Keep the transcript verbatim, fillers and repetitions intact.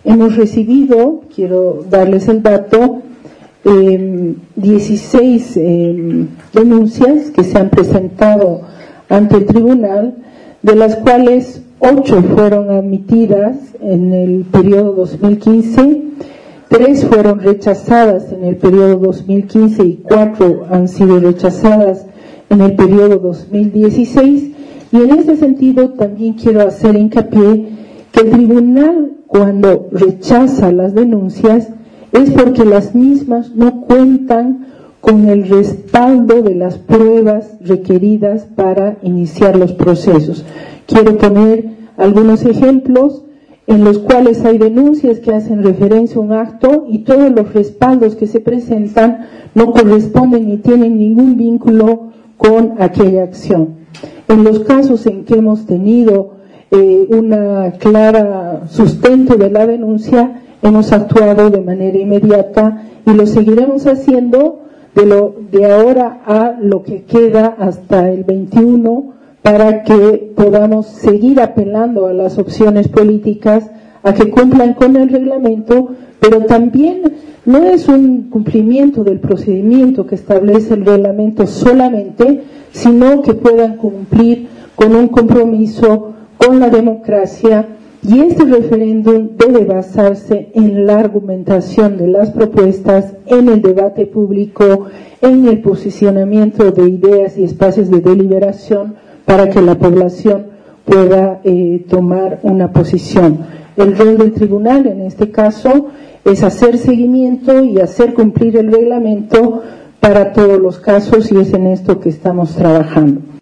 hemos recibido, quiero darles el dato, eh, dieciséis eh, denuncias que se han presentado ante el tribunal, de las cuales ocho fueron admitidas en el periodo dos mil quince, tres fueron rechazadas en el periodo dos mil quince y cuatro han sido rechazadas en el periodo dos mil dieciséis. Y en ese sentido también quiero hacer hincapié que el tribunal, cuando rechaza las denuncias, es porque las mismas no cuentan con el respaldo de las pruebas requeridas para iniciar los procesos. Quiero poner algunos ejemplos en los cuales hay denuncias que hacen referencia a un acto y todos los respaldos que se presentan no corresponden ni tienen ningún vínculo con aquella acción. En los casos en que hemos tenido eh, una clara sustento de la denuncia, hemos actuado de manera inmediata y lo seguiremos haciendo de, lo, de ahora a lo que queda hasta el veintiuno, para que podamos seguir apelando a las opciones políticas a que cumplan con el reglamento, pero también no es un cumplimiento del procedimiento que establece el reglamento solamente, sino que puedan cumplir con un compromiso con la democracia, y este referéndum debe basarse en la argumentación de las propuestas, en el debate público, en el posicionamiento de ideas y espacios de deliberación para que la población pueda eh, tomar una posición. El rol del tribunal en este caso es hacer seguimiento y hacer cumplir el reglamento para todos los casos, y es en esto que estamos trabajando.